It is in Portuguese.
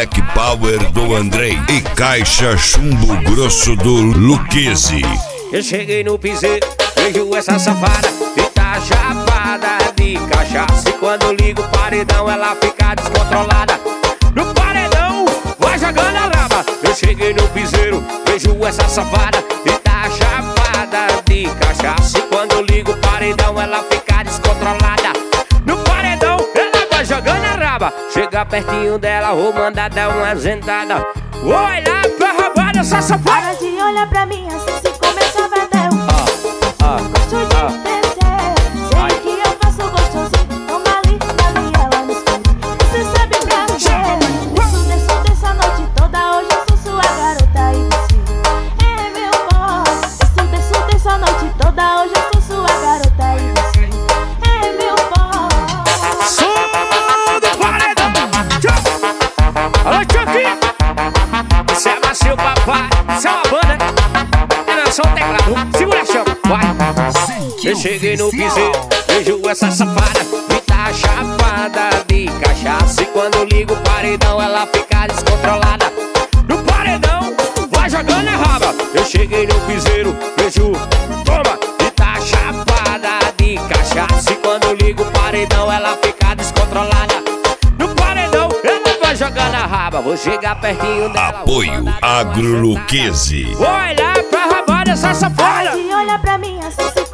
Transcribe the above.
Black Power do Andrei e caixa chumbo grosso do Luquezzi. Eu cheguei no piseiro, vejo essa safada e tá chapada de cachaça. E quando ligo o paredão ela fica descontrolada. No paredão vai jogando a raba. Eu cheguei no piseiro, vejo essa safada e tá chapada de cachaça. E quando ligo o paredão ela fica descontrolada. No paredão ela vai jogando a raba. Chega pertinho dela, vou mandar dar uma zentada. Olha pra rabada essa safada. Para de olhar pra mim assim se começar a bater o gosto de descer. Sei que eu faço gostosinho. Toma ali, ela no escuro. Você sabe pra ver. Desço a noite toda. Hoje eu sou sua garota e você é meu boy. Desço a noite toda. Hoje eu sou sua garota e você é meu boy. Som do paredão. Alô, Chucky. Você é macio, papai. Você é uma banda. É não, só um teclado. Segura a chama, vai. Eu cheguei no piseiro, vejo essa safada e tá chapada de cachaça. E quando ligo o paredão ela fica descontrolada. No paredão vai jogando a raba. Eu cheguei no piseiro, vejo, toma, e tá chapada de cachaça. E quando ligo o paredão ela fica descontrolada. No paredão ela vai jogando a raba. Vou chegar pertinho dela. Apoio Agro Luquezzi. Vou olhar pra rabada essa safada. Para de olhar pra mim assim se